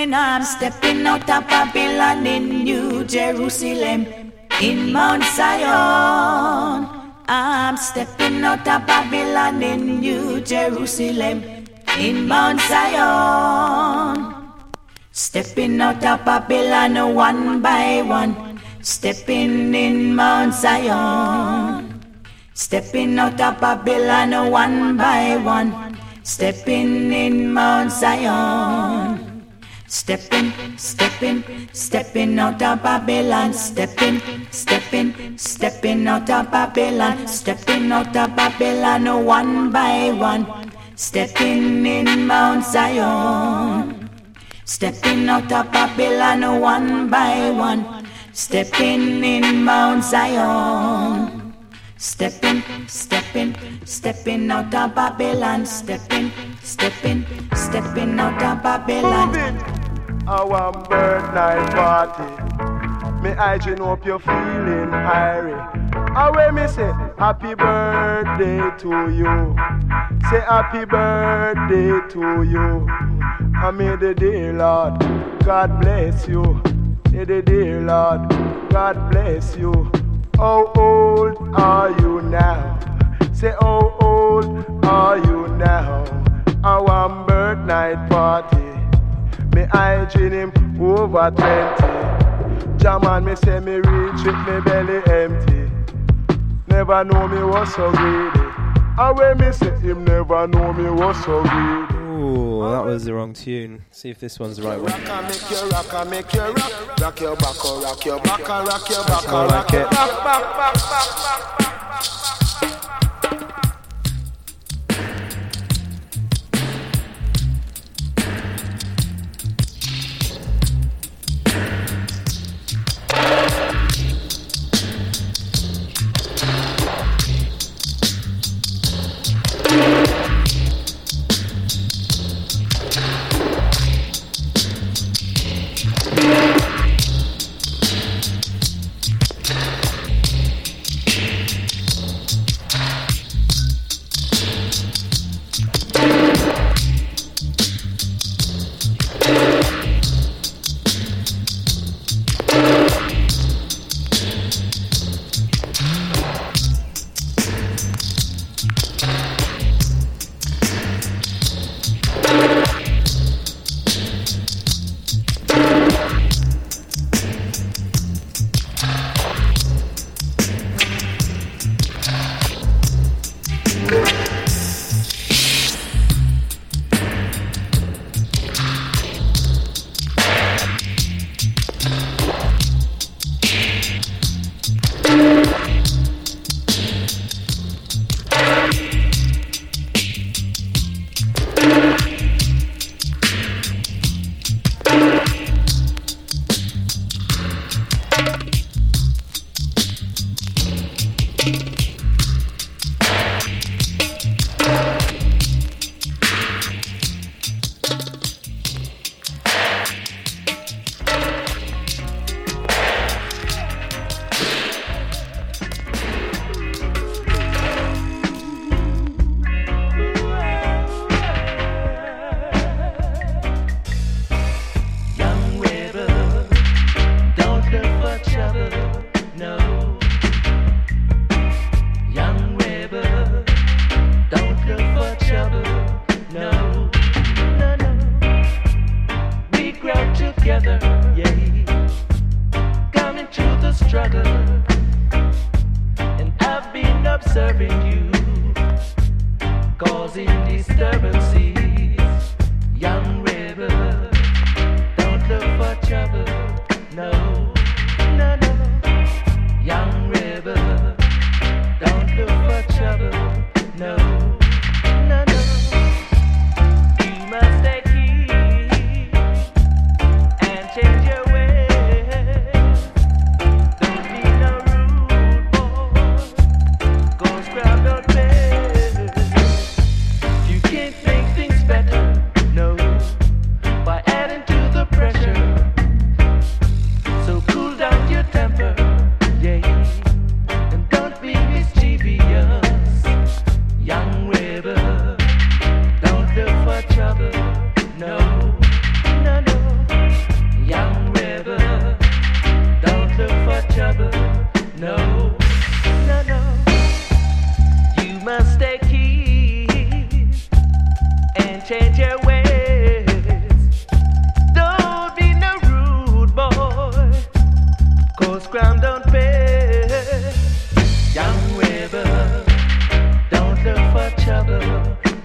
when I'm stepping out of Babylon in New Jerusalem, in Mount Zion. I'm stepping out of Babylon in New Jerusalem, in Mount Zion. Stepping out of Babylon one by one, stepping in Mount Zion. Stepping out of Babylon one by one, stepping in Mount Zion. Stepping, stepping, stepping out of Babylon. Stepping, stepping, stepping out of Babylon. Stepping out of Babylon one by one, stepping in Mount Zion. Stepping out of Babylon one by one, stepping in Mount Zion. Stepping, stepping, stepping out of Babylon. Stepping, stepping, stepping out of Babylon. Moving our bird night party. Me I gin hope you're feeling irie. Away me say happy birthday to you. Say happy birthday to you. I may the dear Lord God bless you. May the dear Lord God bless you. How old are you now? Say how old are you now? Our birth night party. Me I gin him over 20. Jaman me say me reach it, me belly empty. Never know me was so greedy. Away me say him never know me was so greedy. Ooh, that was the wrong tune. See if this one's the right one. Rock, make you rock, make you rock. Rock your back, rock your back, rock your back, rock it. Back.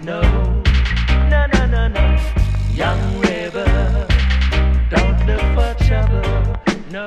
no, no, no, no, no. Young rebel, don't look for trouble, no.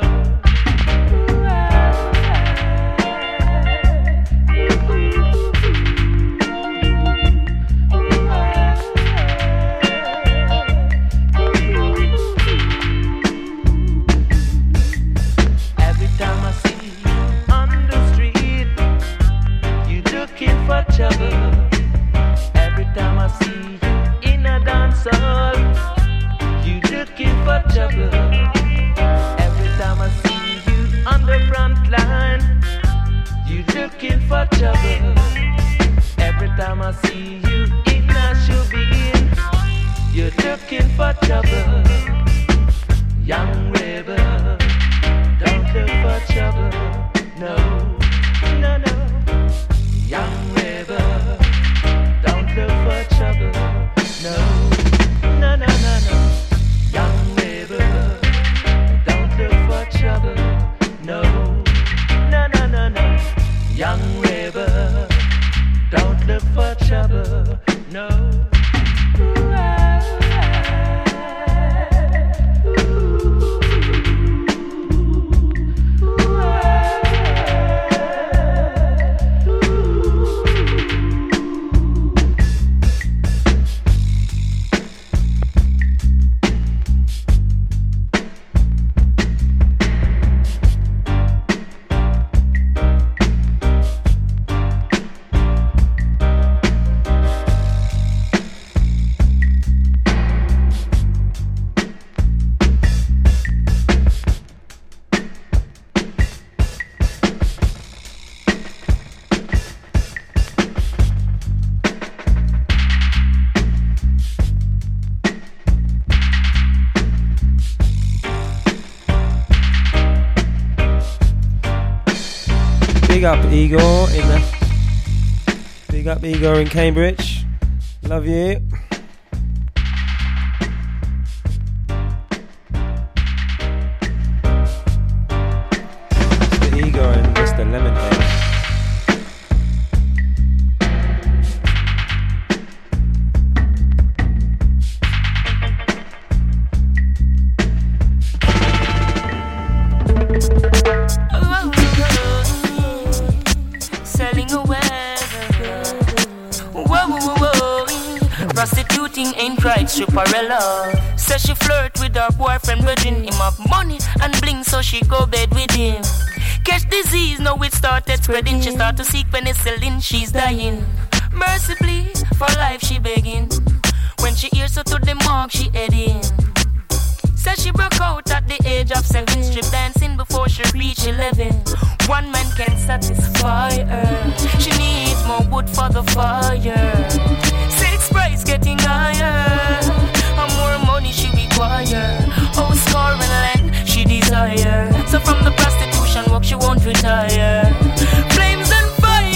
Every time I see you on the street, you looking for trouble. Every time I see you in a dance hall, you looking for trouble. Every time I see you on the front line, you looking for trouble. Every time I see you in a showbiz, you're looking for trouble. Young rebel, don't look for trouble, no, no, no. Young rebel, don't look for trouble, no, no, no, no, no. Young rebel, don't look for trouble, no, no, no, no, no. Young rebel, don't look for trouble, no. Big up Igor in Cambridge. Love you. Mr. Igor and Mr. Lemonhead. Prostituting ain't right, stripperella. Says she flirt with her boyfriend, wedding him have money and bling, so she go bed with him. Catch disease, now it started spreading. She start to seek penicillin, she's dying. Mercifully, for life she begging. When she hears her to the mark, she heading. Says she broke out at the age of 7, strip dancing before she reach 11. One man can satisfy her. She needs more wood for the fire. Sex price getting higher, and more money she require. Oh, score and land she desire. So from the prostitution work she won't retire. Flames and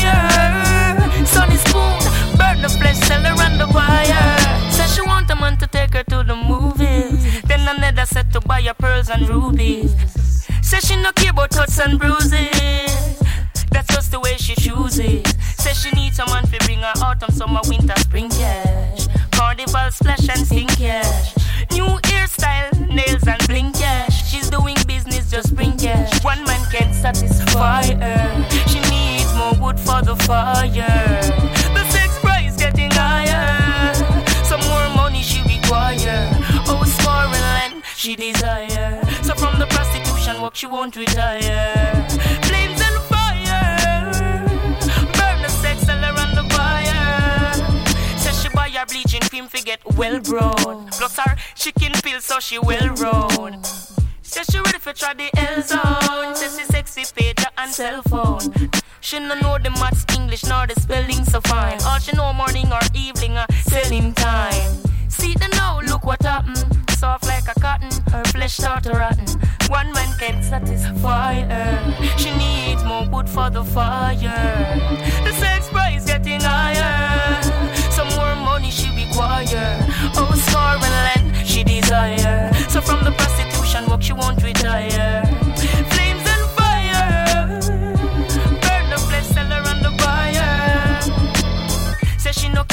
fire, sunny spoon, burn the flesh, sell her on the wire. Says she want a man to take her to the movies. Then another set to buy her pearls and rubies. Says she no care about cuts and bruises. That's just the way she chooses. Says she needs someone to bring her autumn, summer, winter, spring cash. Carnival, splash and sing cash. New hairstyle, nails and bling cash. She's doing business, just bring cash. One man can't satisfy her. She needs more wood for the fire. The sex price getting higher. Some more money she require. Oh, score and land she desire. So from the prostitution work she won't retire. Flames and fire, burn the sex, sell her on the wire. Says she buy her bleaching cream to get well grown. Plus her chicken pills so she well round. Says she ready for try the L zone. Says she sexy pager and cell phone. She no know the maths, English nor the spelling so fine. All she know morning or evening selling time. See the now, look what happened. Soft like a cotton, her flesh start to rotten. One man can't satisfy her. She needs more wood for the fire. The sex price getting higher. Some more money she require. Oh, score and land she desire. So from the prostitution work she won't retire. Flames and fire, burn the flesh, sell her on the wire. Says she no care, I could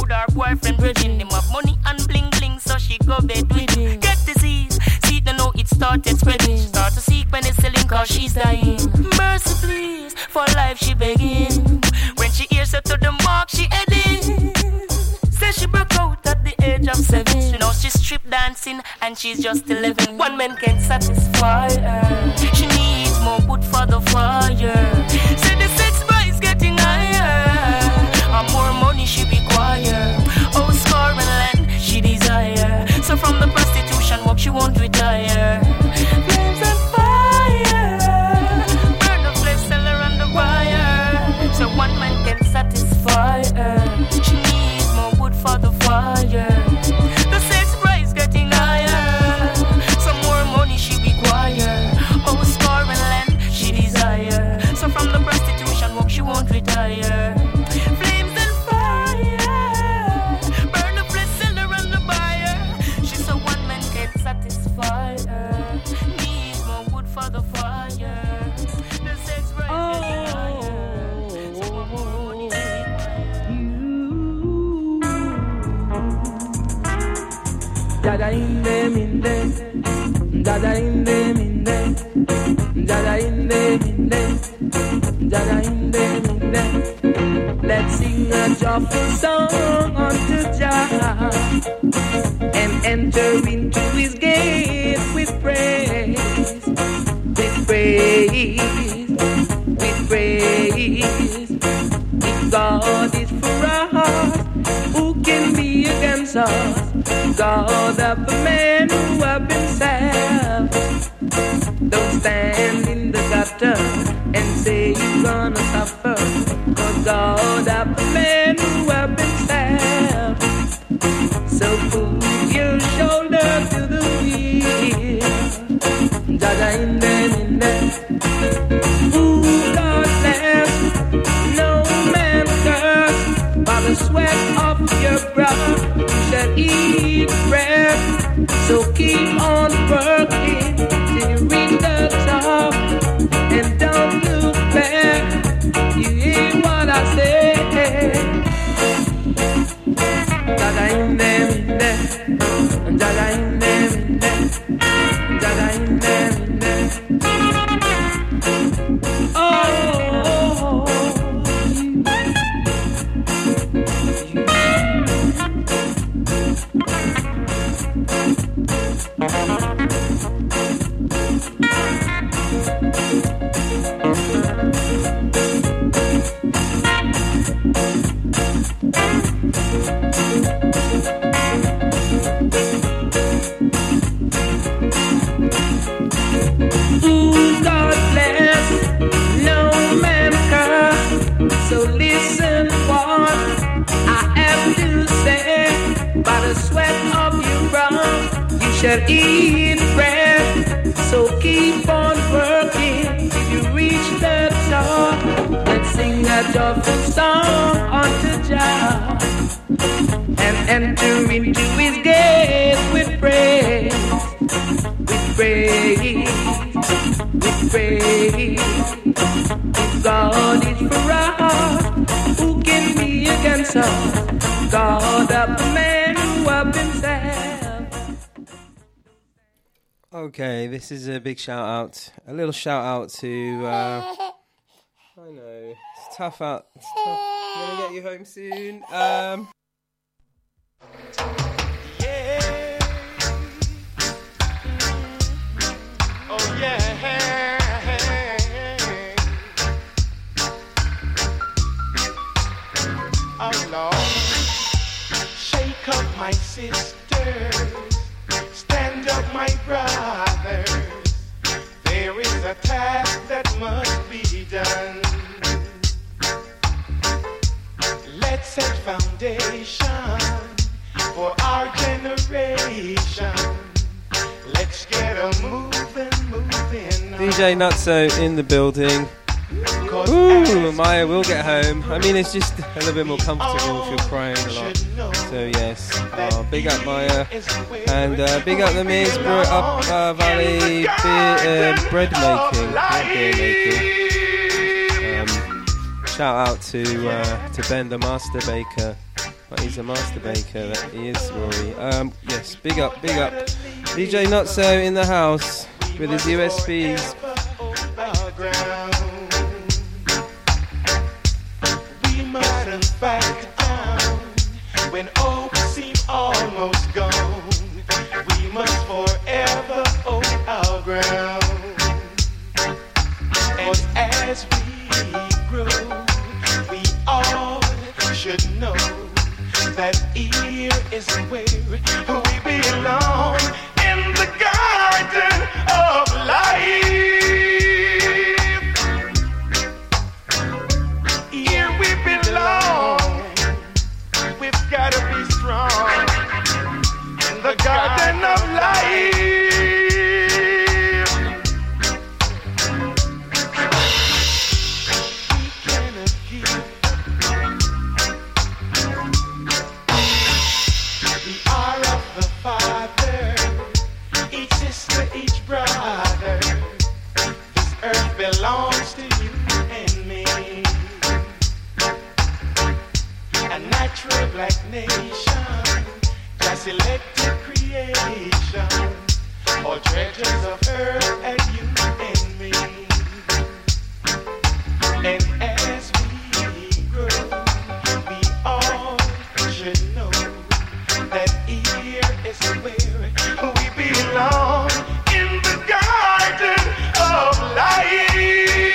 with her boyfriend virgin. Him have money and bling bling, so she go bed with him. Get disease, see the know it started spreading. She start to seek penicillin cause she's dying. Mercy please, for life she begging. When she hears her to the mark she heading. Says she broke out at the age of 7. She knows she's strip dancing and she's just 11. One man can satisfy her. She needs more wood for the fire. Say the sex price getting higher. And more money she require. Oh, score and land she desire. So from the prostitution work she won't retire. Flames and fire. Burn the flesh, sell her on the wire. So one man can satisfy her. She needs more wood for the fire. The sex price getting higher. Some more money she require. Oh, score and land she desire. So from the prostitution work she won't retire. Flames and fire. Burn the flesh, sell her on the buyer. She's so one man can satisfy her. Needs more wood for the fire. The sex price getting higher. So more money she Dada in them, dada in them, dada in them, dada in them. Let's sing a joyful song unto Jah and enter into His gate with praise, with praise, with praise. If God is for us, who can be against us? God of the men who have been saved. Don't stand in the gutter and say you're gonna suffer. Cause God of the men who have been saved. So put your shoulder to the wheel. Dada in there. Ooh, God bless. No man curse. By the sweat of your brow you shall eat bread. So keep on working till you reach the top. And don't look back. You hear what I say. Dada in there. Dada in there. Dada in there. Oh. Ooh, God bless, no man curse. So listen what I have to say. By the sweat of your brow you shall eat bread. So keep on working till you reach the top. Let's sing a joyful song unto Jah and enter into His gates with praise, with praise, with praise. If God is for us, who can be against us? God of the men who have been saved. Okay, this is a big shout out. A little shout out to. I know it's tough out. It's tough. I'm gonna get you home soon. Yeah. Oh yeah. Oh Lord. Shake up my sisters. Stand up my brothers. There is a task that must be done. Let's set foundation for our generation. Let's get a moving. DJ Nutso in the building. Ooh, Maya will get home. I mean, it's just a little bit more comfortable if you're crying a lot. So yes, big up Maya, and big up the Middlesbrough Up Valley bread making, not beer making. Shout out to Ben the Master Baker. But he's a master baker, that he is, Rory. Yes, big up. DJ Nutso in the house with his USBs. We must back down when hope seems almost gone. We must forever hold our ground. And as we grow, we all should know that here is where we belong, in the garden of life. Here we belong. We've got to be strong in the garden of life. We cannot give. We are of the Father, each sister, each brother. This earth belongs to you and me. A natural black nation, just elected creation. All treasures of earth and you and me. And as we grow, we all should know that here is where we belong, in the garden of life.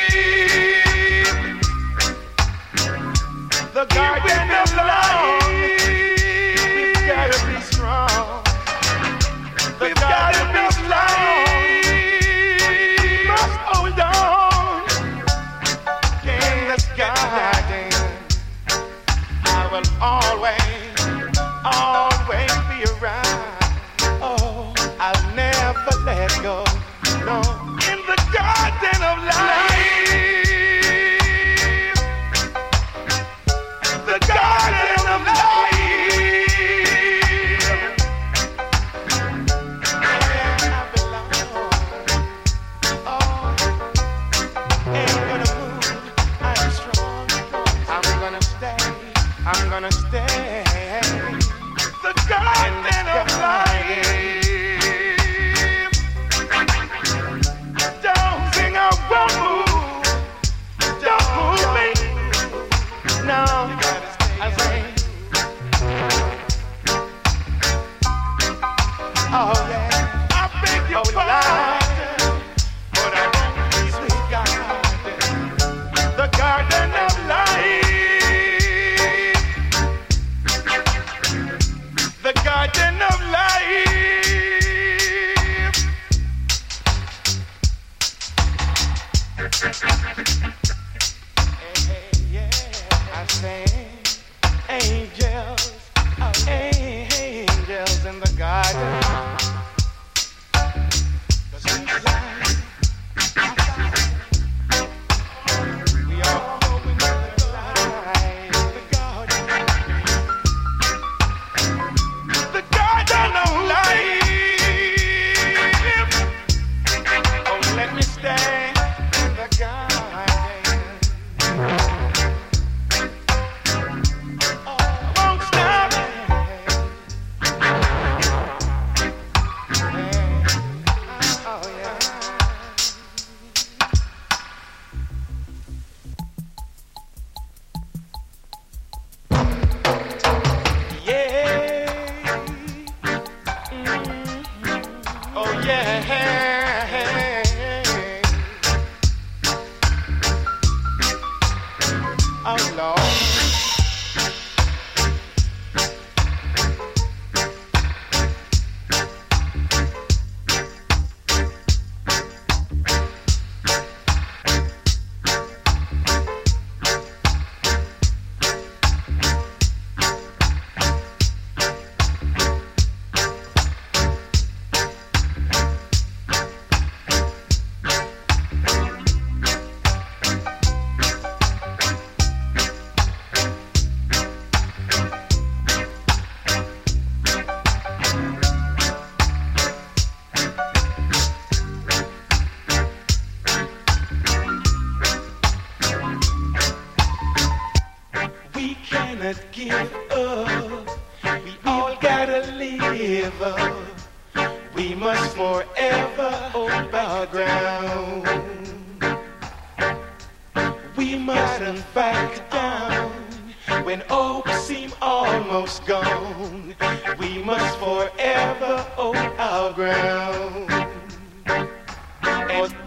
The garden of life. We've got to be strong. The garden of life. We must hold on. In this garden, I will always be around. Oh, I'll never let go. No, in the garden of life. The garden of life. Where I belong. Oh, ain't gonna move. I'm strong. I'm gonna stay. The garden of life. Don't think I won't move. river, we must forever hold our ground. We mustn't back down when hope seems almost gone. We must forever hold our ground. And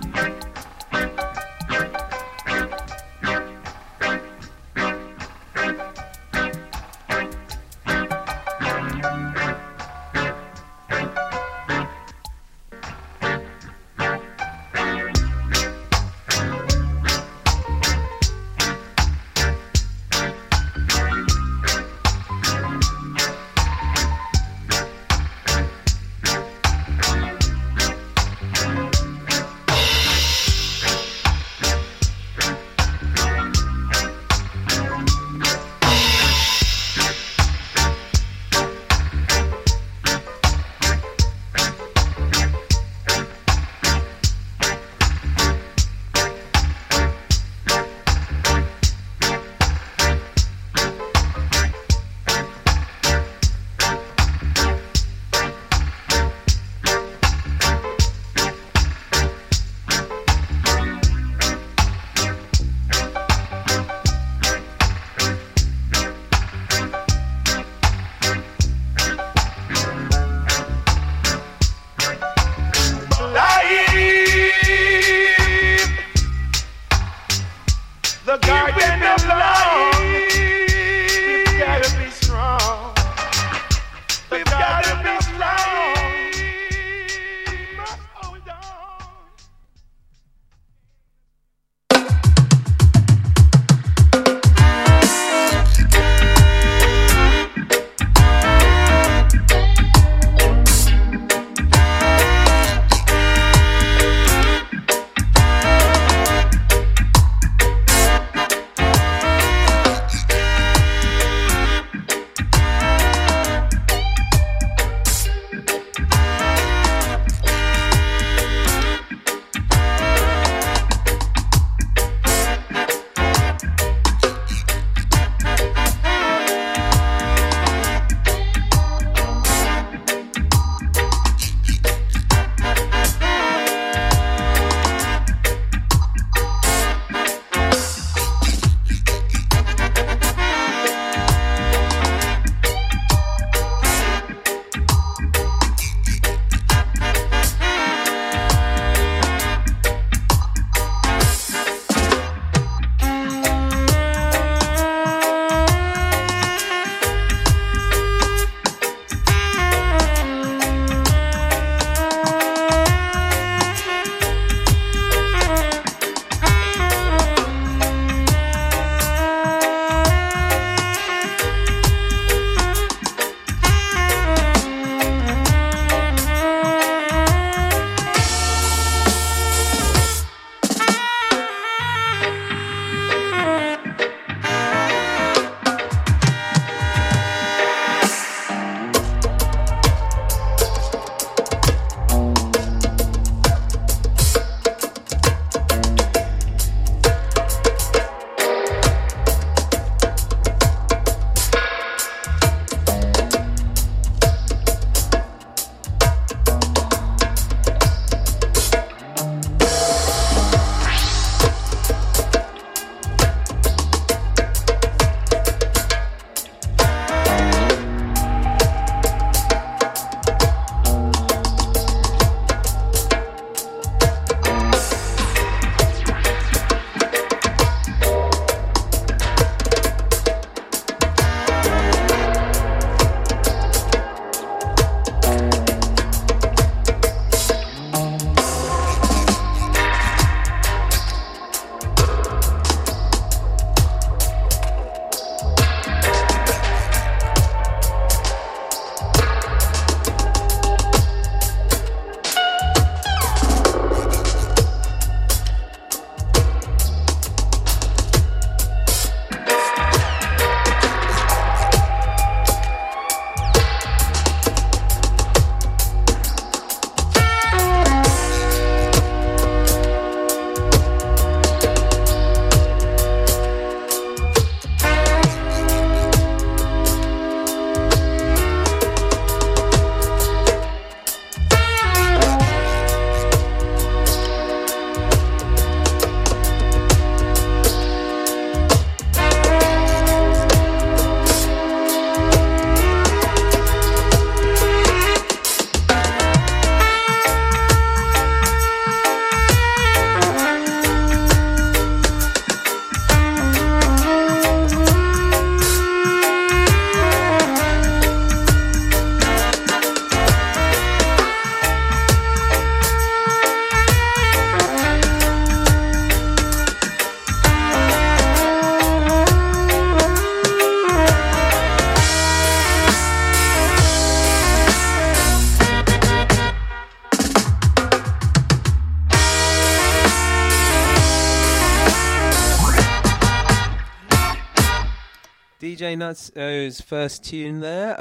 DJ Nutso's first tune there.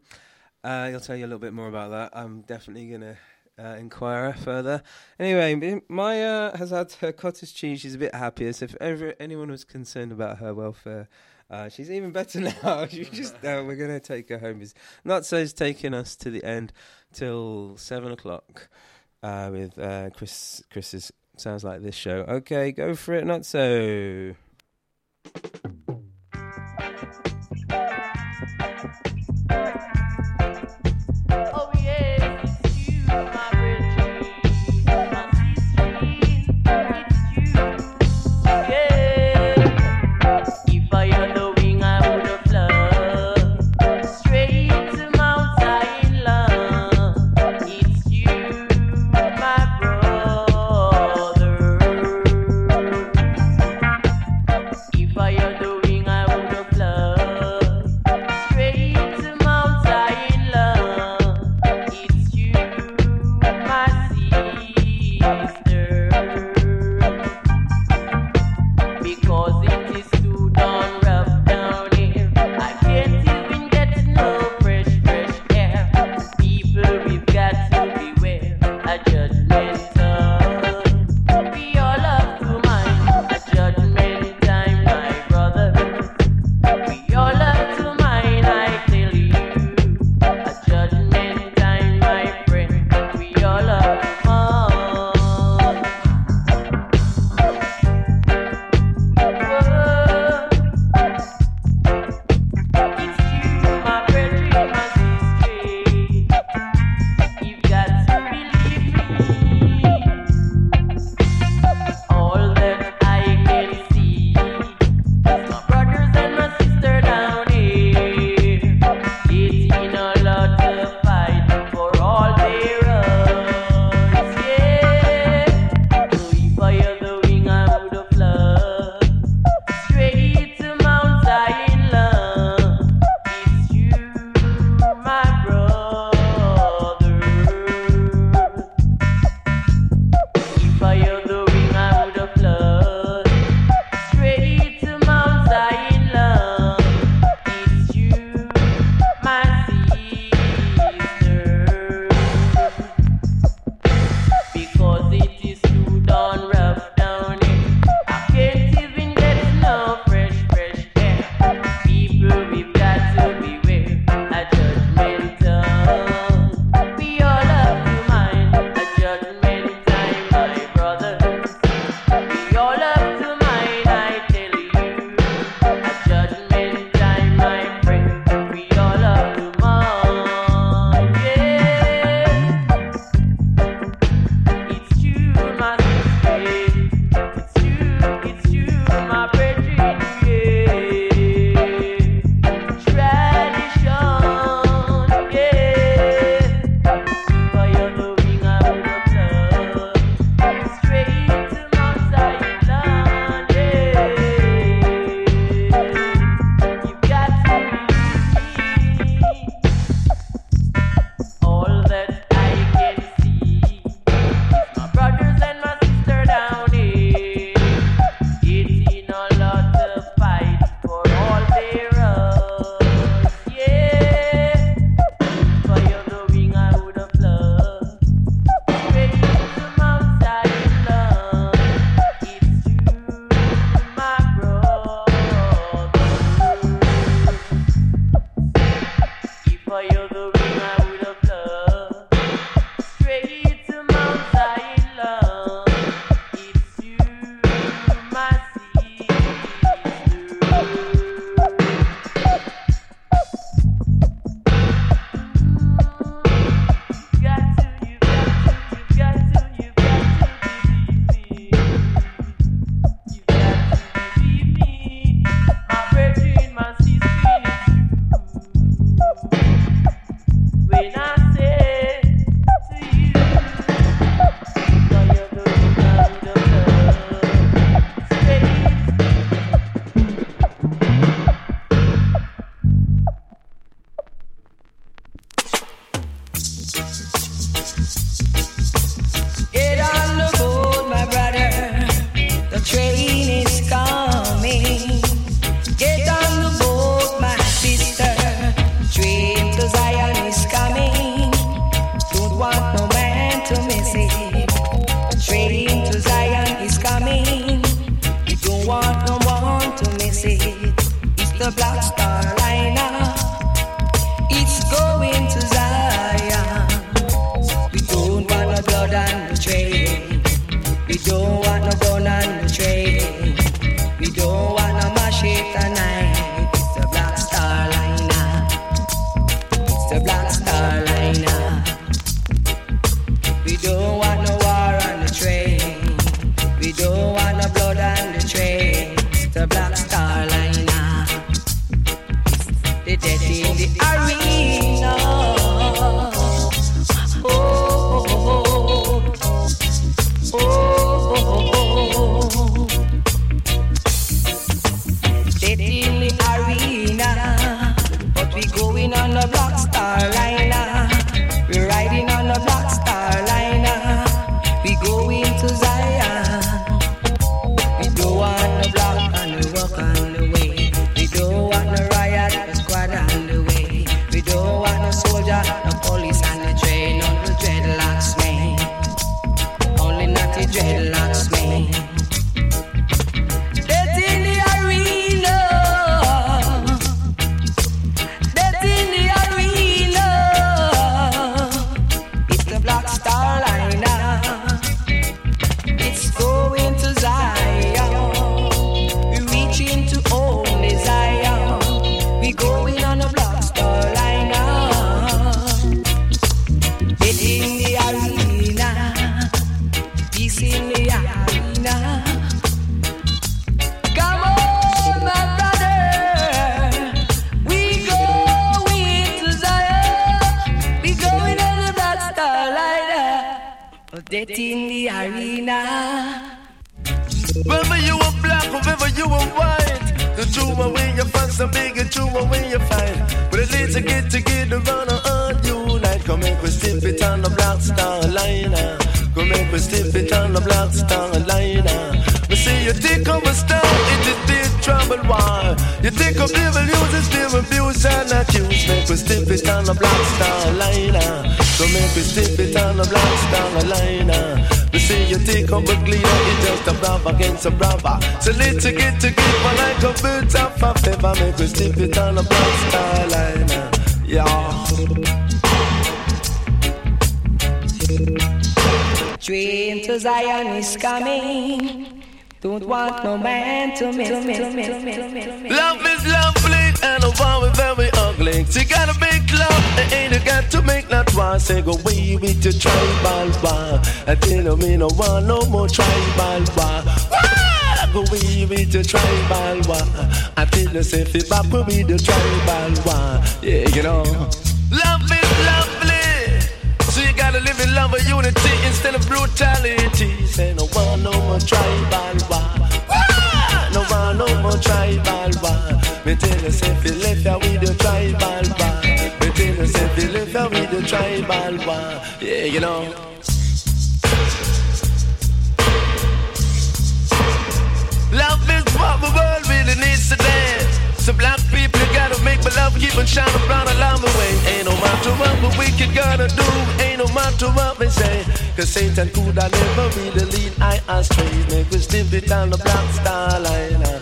He'll tell you a little bit more about that. I'm definitely going to inquire further. Anyway, Maya has had her cottage cheese. She's a bit happier. So if ever anyone was concerned about her welfare, she's even better now. We're going to take her home. Nutso's taking us to the end till 7 o'clock with Chris's Sounds Like This show. Okay, go for it, Nutso. train is coming. Get on the boat, my the Black Star Liner. It's going to Zion. We don't want no blood on the train. We don't want no gun on the train. We don't want no machete knife. It's the Black Star Liner. It's the Black Star Liner. We don't want no war on the train. We don't want no blood on the train. It's the Black Star Liner. The dead in the arena. Oh, oh, oh, oh, oh. Dead in the arena. But we going on the Black Star Liner. We're riding on the Black Star Liner. We going to Zion. We don't want the block and the rock on the way. We don't want the riot, the squad on the way. We don't want no soldier, no police on the train. On the dreadlocks, man. Only not the dreadlocks, man. Death in the arena. Death in the arena. It's the Black Star Liner. It's going to Zion. We're reaching to only Zion. We going on a Black Star Liner. Dead in the arena. Peace in the arena. Come on, my brother. We going to Zion. We going on a Black Star Liner. Dead in the arena. Whether you are black or whether you are white, the true way you find some big and true way you find. But at least you get together on a unite. Come make we step it on the Black Star Liner. Come make we step it on the Black Star Liner. We see you take up a star, it is big trouble, why? You take up devil, use it, still abuse and accuse. Make we step it on the Black Star Liner. Come make we step it on the Black Star Liner. We see you take up a glider, it's just a brother against a brother. So let's get together like a bird of a feather. Make we step it on the Black Star Liner. Yeah. Train to Zion is coming. Don't want no man to miss. Love is lovely and a war is very ugly. So you gotta make love, and ain't you got to make that war. Say go away with your tribal war. I tell me no want no more tribal war. Go away with your tribal war. I tell you say if I put me the tribal war. Yeah, you know. Love is lovely. So you gotta live in love and unity instead of brutality. Say no one no more tribal war. No one no more tribal war. Me tell you say if you left here with the tribal war. Me tell you say if you left here with the tribal war. Yeah, you know. Love is what the world really needs today. So black people, you gotta make my love keep on shining bright along the way. Ain't no matter what the wicked gonna do, ain't no matter what they say. Cause Satan could have never be the lead I astray. Make we stiff it on the Black Star Liner.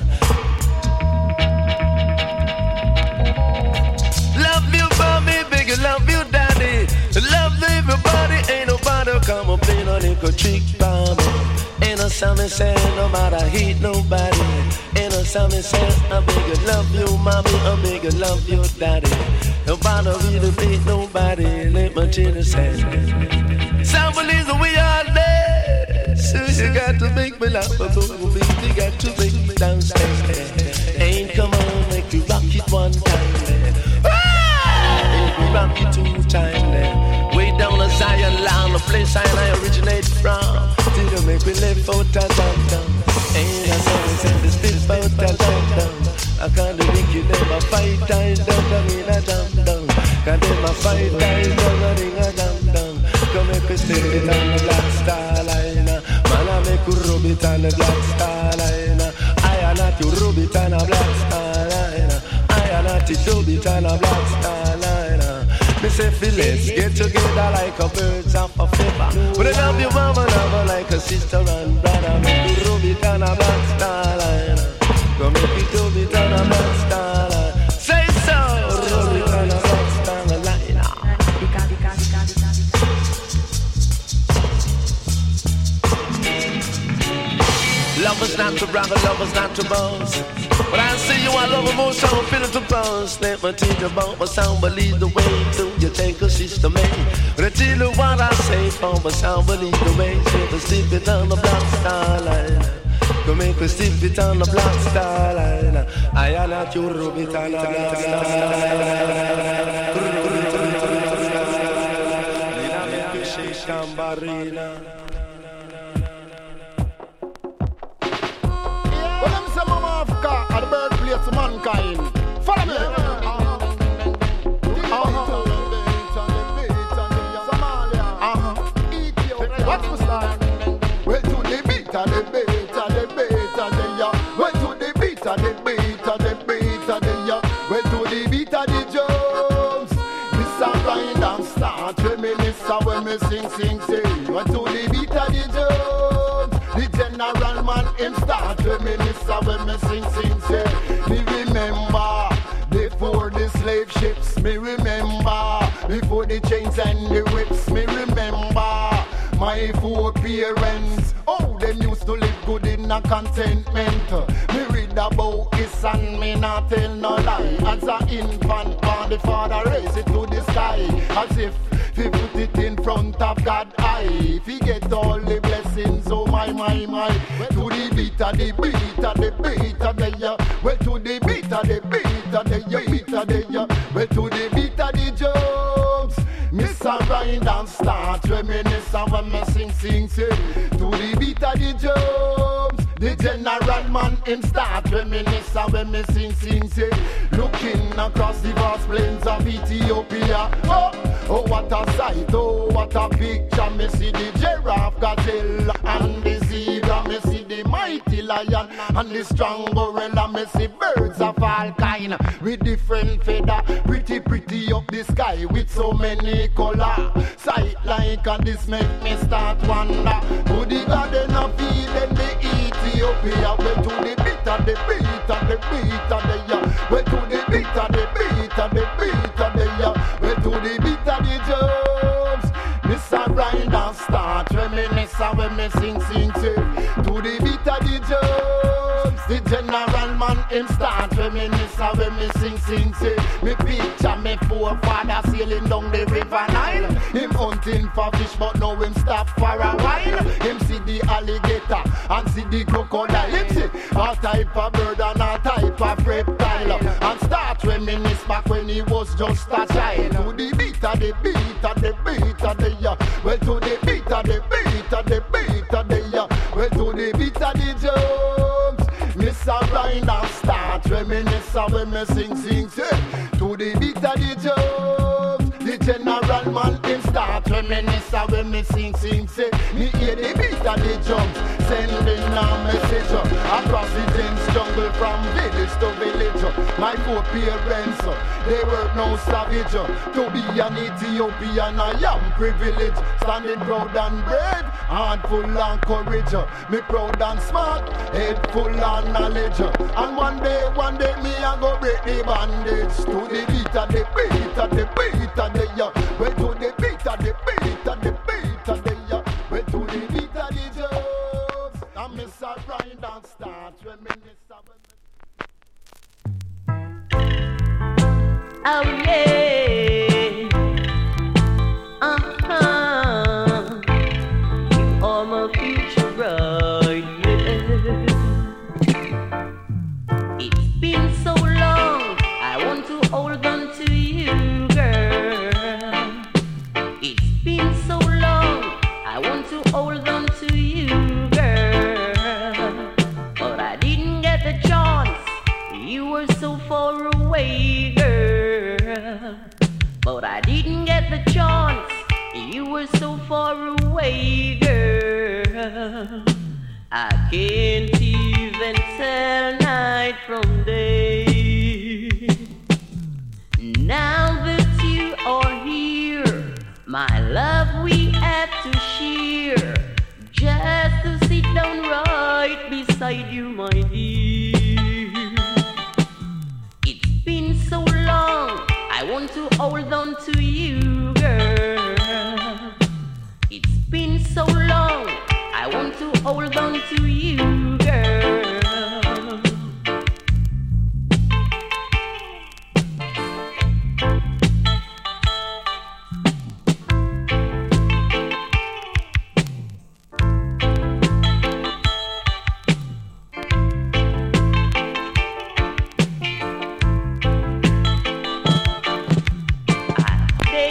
Love you mommy, big love you daddy. Love everybody, ain't nobody come and play no nickel trick for me. Ain't no something say no matter hate nobody. Ain't no something say I big love you mommy, I big love you daddy. Nobody really hate nobody, let my children say. Some believe that we are there. So you got to make me laugh, but you got to make me dance. Ain't come on, make you rock it one time. Make me rock it 2 times. Way down the Zion land, the place I originate from. Till you make me live out a downtown. Ain't a song said this still out a downtown. I can't think you never fight times down in a downtown. Can't never fight times down in a downtown. Come make me stay it on the Black Star Liner. Man, I make you rub it on the Black Star Liner. I am not you rub it on a Black Star Liner. I am not you rub it on a Black Star Liner. Me say let's get together like a birds of a feather. But I love you mama, love like a sister and brother. Make you rub it on a Black Star Liner. Go make you rub it on a Black Star Liner. It's not to brag, lovers not to boast. When I see you, I love emotion, I'm feeling to bounce. Let me teach you about my sound, but lead the way through your tanker system. But I tell you what I say, from my sound, but lead the way. So to slip it on the black star line. Come make me slip it on the black star line. I am not your rubit on the black star line. Lina make me shake tambarina. To mankind. Follow me. What's the style? Well, to the beat of the beat of the beat of the ya. Well, to the beat of the beat of the beat of the ya. Well, to the beat of the drums. This a grind and start. Reminisce when me sing. Well, to the beat of the drums. The general man him start. Reminisce when me sing. Me remember before the slave ships. Me remember before the chains and the whips. Me remember my foreparents. Oh, them used to live good in a contentment. Me read about this and me not tell no lie. As a infant, the father raised it to the sky. As if he put it in front of God eye. He get all the blessings, oh my. To the beat of the beat of the beat of the ya. Well, to the beat of the beat of the ya, beat of the ya. Well, to the beat of the drums. Miss a grind and start reminisce when me sing. To the beat of the drums. The general man him start reminisce when me sing. Looking across the vast plains of Ethiopia. Oh, what a sight, oh, what a picture. Me see the giraffe, gazelle, and the zebra. Me see the mighty lion and the strong gorilla. Me see birds of all kind with different feather. Pretty up the sky with so many color. Sight like this make me start wonder. Who the garden of Eden, the Ethiopia. Well, to the beat of the beat of the beat of the ya. Well, to the beat of the beat of the beat of the ya. Well, to the beat of the drums. Miss a grind and start reminisce when me sing. To the beat of the drums. The general man him start reminisce when me sing. Me picture me forefather sailing down the river Nile. Him hunting for fish but now him stop for a while. Him see the alligator and see the crocodile. Him see all type of bird and all type of reptile. And start reminisce back when he was just a child. To the beat of the beat of the beat of the ya. Well, to the beat of the beat of the beat of the ya. Well, to the beat of the drums. Miss a grind and start reminisce when me sing. To the beat of the drums. The general man him start reminisce when me sing. Me hear the beat of the drums sending a message across the dense jungle from village to village. My foreparents, they were no savage. To be an Ethiopian, I am privileged. Standing proud and brave, heart full and courage. Me proud and smart, head full of knowledge. And one day me I go break the bandage. To the beat of the beat of the beat of the ya. Well, to the beat of the beat of the beat of the ya. Well, to the beat of the drums. And miss a grind and start reminisce. Oh yeah, you're my future bride. Yeah. It's been so long, I want to hold on to you, girl. It's been so long, I want to hold on to you, girl. But I didn't get the chance, you were so far away, girl. But I didn't get the chance, you were so far away, girl. I can't even tell night from day. Now that you are here, my love we have to share. Just to sit down right beside you, my dear. It's been so long, I want to hold on to you, girl. It's been so long, I want to hold on to you, girl.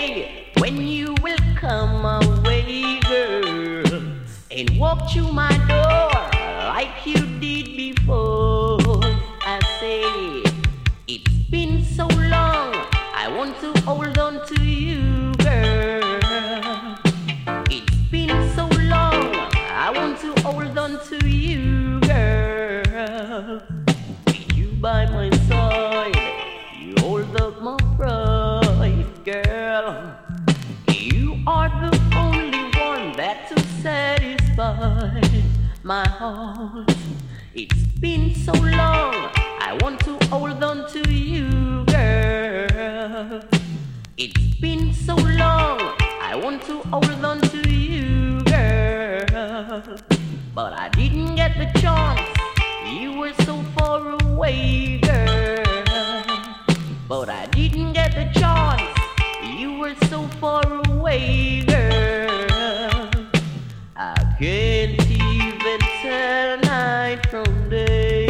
say when you will come away, girl, and walk through my door like you did before. I say it's been so long, I want to hold on to you, girl. It's been so long, I want to hold on to you, girl. With you by my side, you hold up my pride, girl. You are the only one that to satisfy my heart. It's been so long, I want to hold on to you, girl. It's been so long, I want to hold on to you, girl. But I didn't get the chance, you were so far away, girl. But I didn't get the chance, you were so far away, girl. I can't even tell night from day.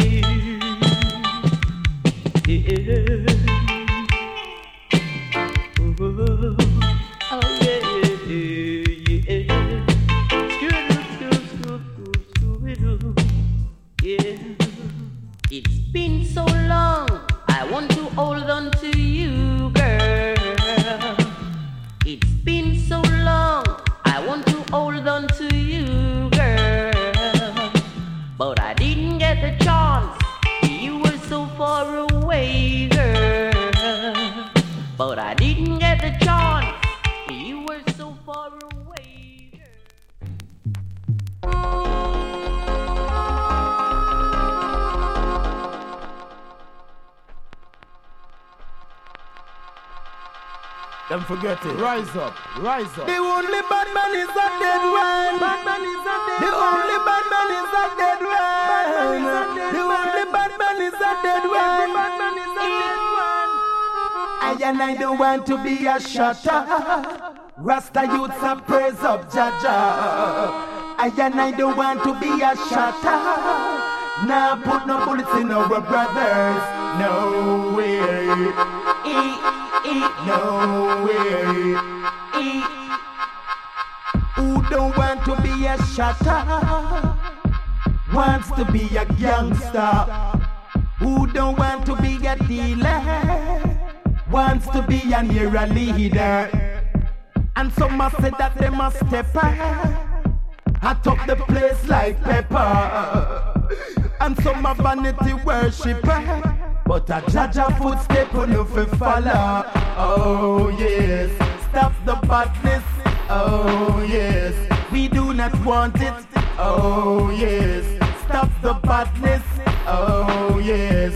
Yeah. Oh yeah, yeah. Yeah. It's been so long, I want to hold on to you, girl. It's been so long, I want to hold on to you, girl. But I didn't get the chance, you were so far away, girl. But I didn't get the chance, you were so far away, Don't forget it. Rise up, rise up. The only bad man is a dead one. The only bad man is a dead one. The only bad man is a dead one. I don't want to be a shutter. Rasta youths a praise up Jaja. I don't want to be a shutter. Now put no bullets in our brothers. No way. No way. Who don't want to be a shutter? Wants to be a gangster. Who don't want to be a dealer? Wants to be an era leader. And some must say that they must step up. I top the place like pepper. And some are vanity worshipper. But a Jaja footstep on you fi follow. Oh yes, stop the badness. Oh yes, we do not want it. Oh yes, stop the badness. Oh yes.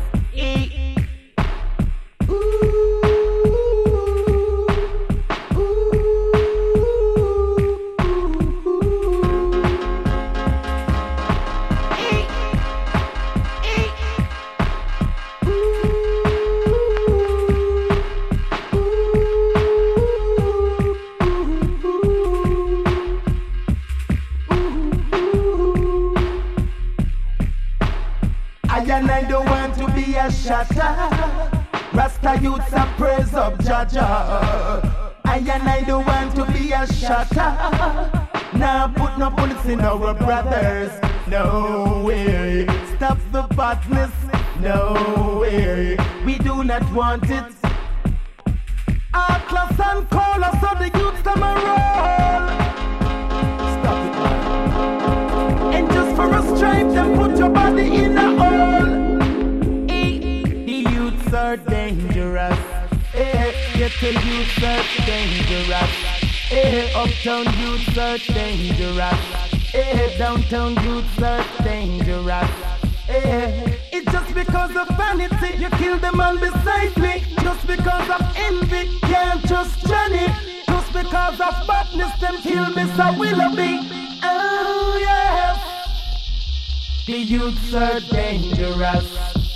I don't want to be a shatter. Rasta youths a praise up Jaja. I don't want to be a shatter. Now put no bullets in our brothers. No way. Stop the badness. No way. We do not want it. Our class and call us so the youths come and roll. Stop it, man. And just for a stripe, then put your body in a hole. The youths are dangerous. Ghetto youths are dangerous. Uptown youths are dangerous. Downtown youths are dangerous. It's just because of vanity you kill the man beside me. Just because of envy can't trust Johnny. Just because of badness them kill Mr. Willoughby. Oh yeah. The youths are dangerous.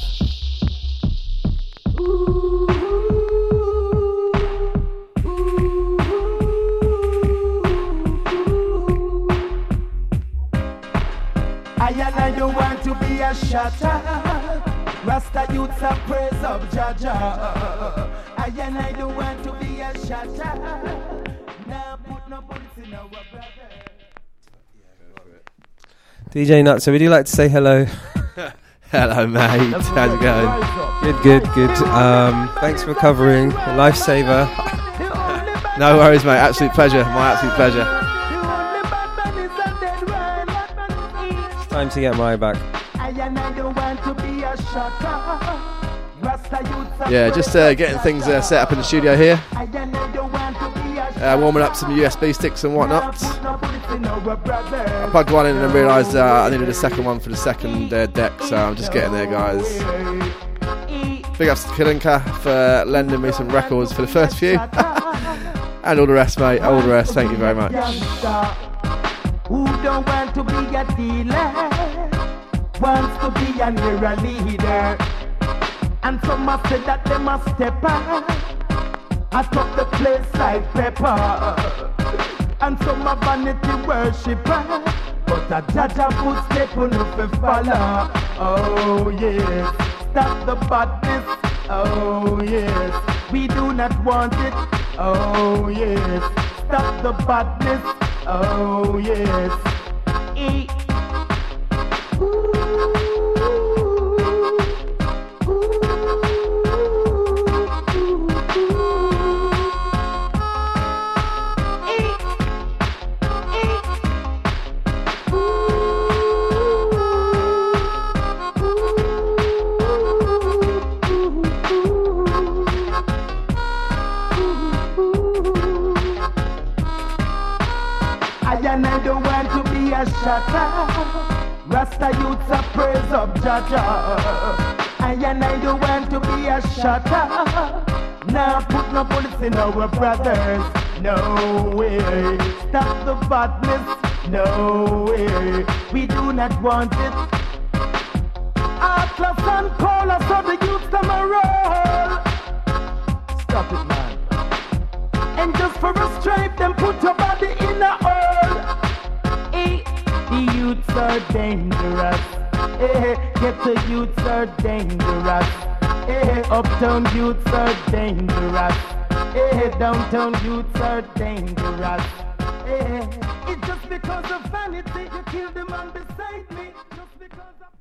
Ooh. I don't want to be a shatter. Rasta youths a praise of Jaja. I and I don't want to be a shatter. Now put no bullets in our brother. DJ Nutso, would you like to say hello? Hello, mate. How's it going? Good. Thanks for covering. Lifesaver. No worries, mate. Absolute pleasure. My absolute pleasure. It's time to get my back. Yeah, just getting things set up in the studio here. Warming up some USB sticks and whatnot. I plugged one in and realised I needed a second one for the second deck, so I'm just getting there, guys. Big ups to Kalinka for lending me some records for the first few. And all the rest, mate. All the rest. Thank you very much. Who don't want to be a dealer, wants to be a near leader. And some must say that they must step up. I took the place like pepper. And some a vanity worshipper, but a Jaja footstep on the follow. Oh yes, stop the badness. Oh yes, we do not want it. Oh yes, stop the badness. Oh yes. Rasta youths a praise up Jaja. And I don't want to be a shatter. Now put no bullets in our brothers. No way. Stop the badness. No way. We do not want it. Atlas and Cola, so the youths come a roll. Stop it, man. And just for a stripe, then put your body in a hole. The youths are dangerous. Get the youths are dangerous. Uptown youths are dangerous. Downtown youths are dangerous. It's just because of vanity you kill the man beside me. Just because of...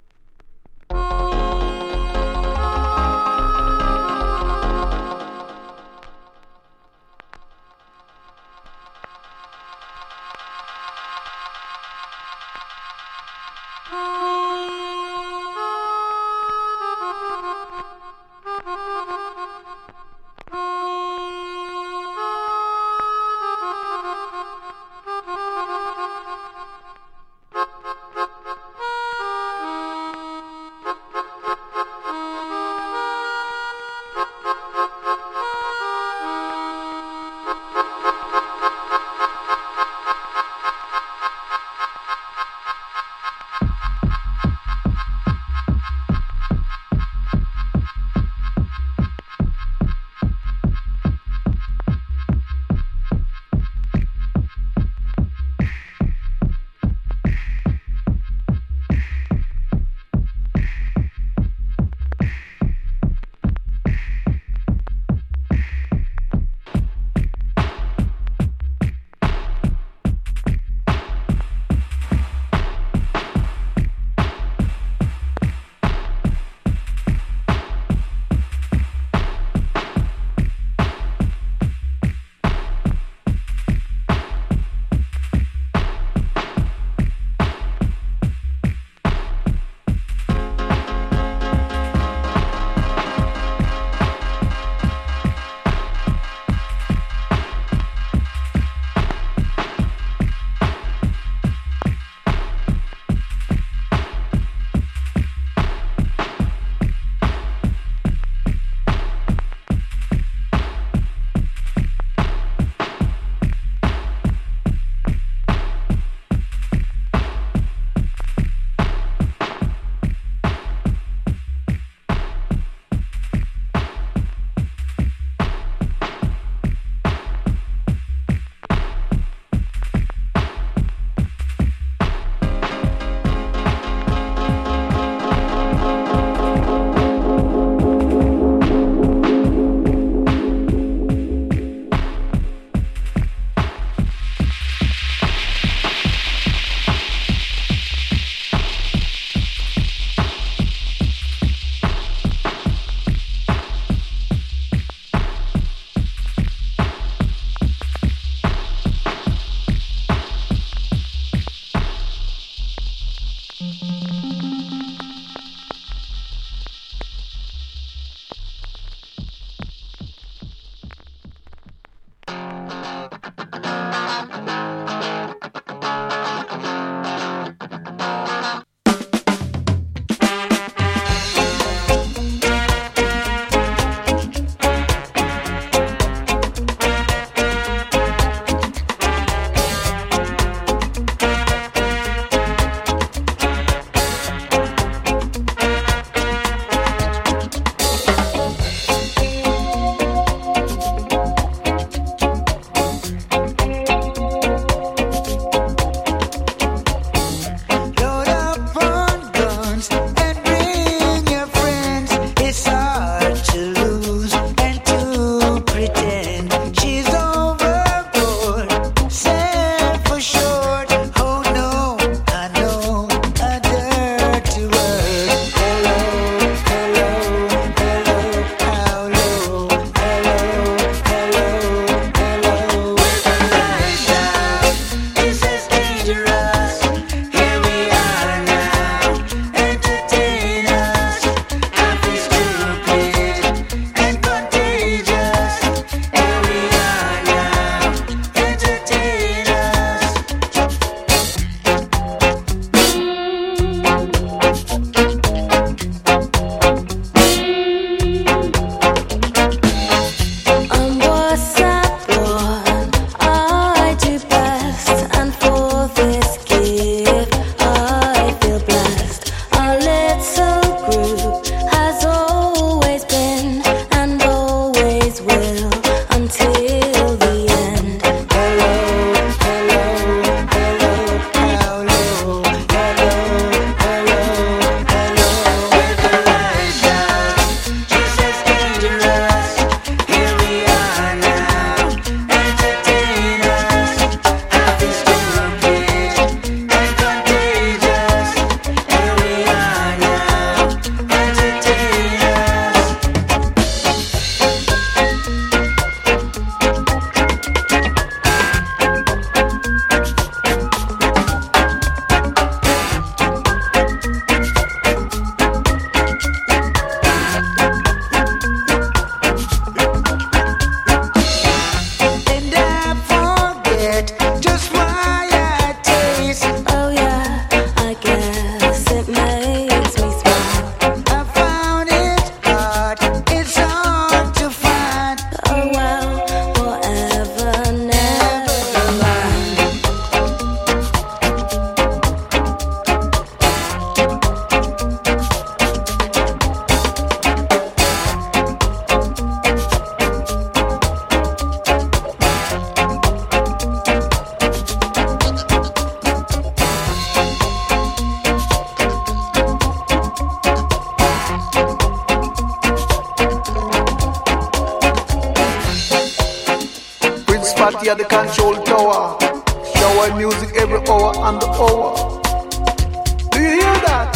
you're the control tower. Shower music every hour and the hour. Do you hear that?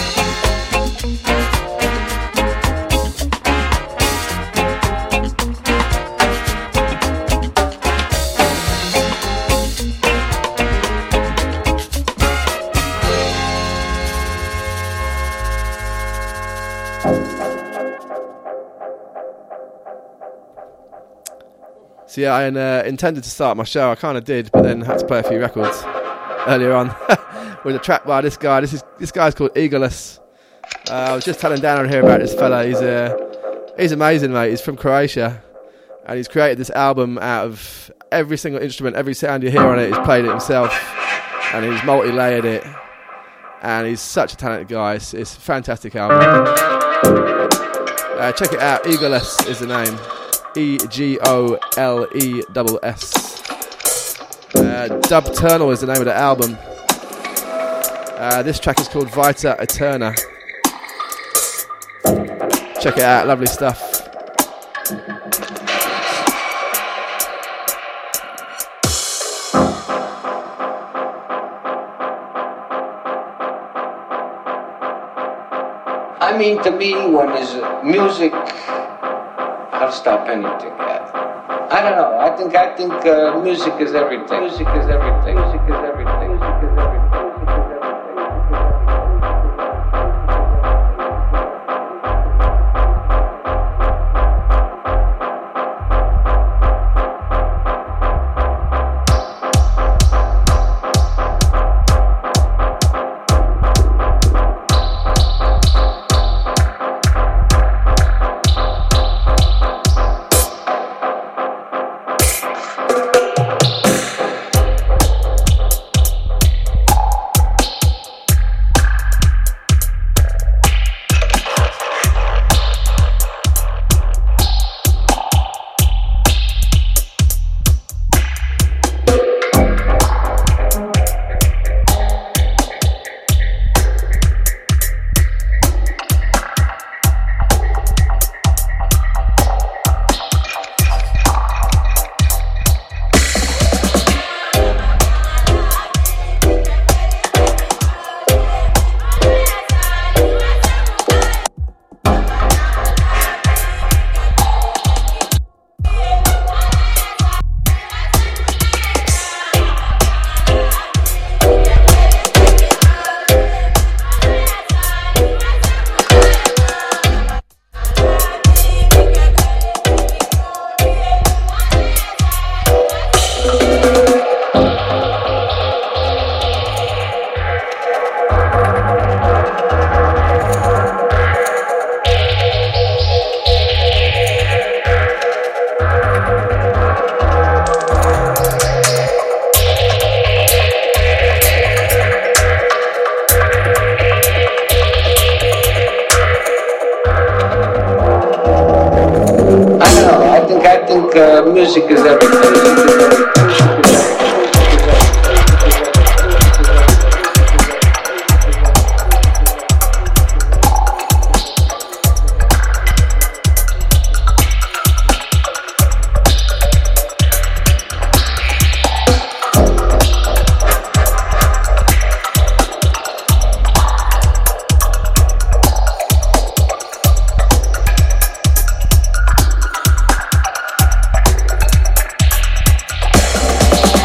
So yeah, I intended to start my show. I kind of did, but then had to play a few records earlier on with a track by this guy. This guy's called Eagoless. I was just telling Dan here about this fella. He's amazing, mate. He's from Croatia, and he's created this album out of every single instrument, every sound you hear on it. He's played it himself, and he's multi-layered it. And he's such a talented guy. It's a fantastic album. Check it out. Eagoless is the name. EGOLESS. Dubternal is the name of the album. This track is called Vita Eterna. Check it out, lovely stuff. I mean, to me, when is music, I'll stop anything at. I don't know. I think music is everything. Music is everything. Music is everything. Music is everything.